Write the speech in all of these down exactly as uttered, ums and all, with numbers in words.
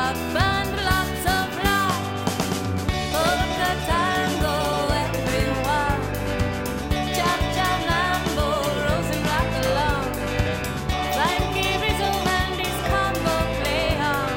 burned lots of life. Polka tango, everyone. Cha-cha mambo, rolls and rock along. Frankie Rizzo and his combo play on.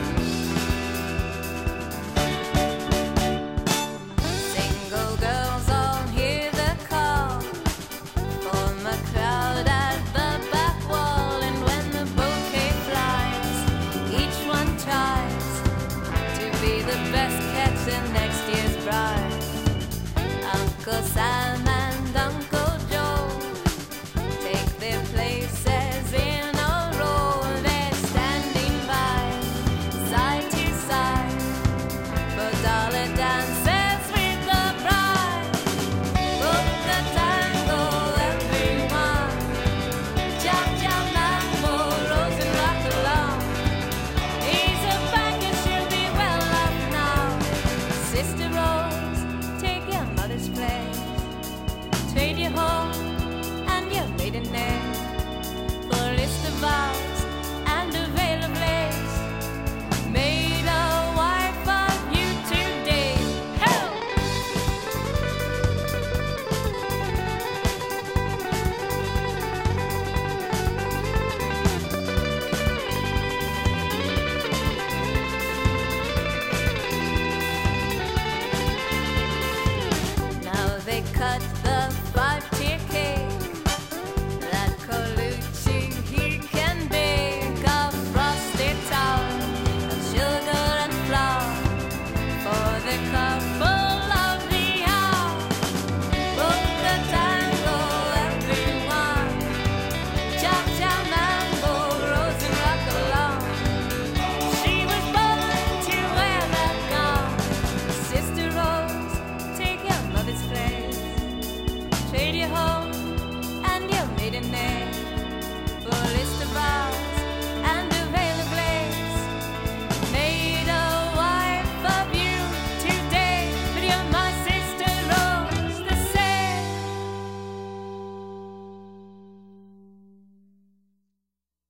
Single girls all hear the call. Form a crowd at the back wall, and when the bouquet flies, each one tries to be the best catch in next year's bride. Uncle Sam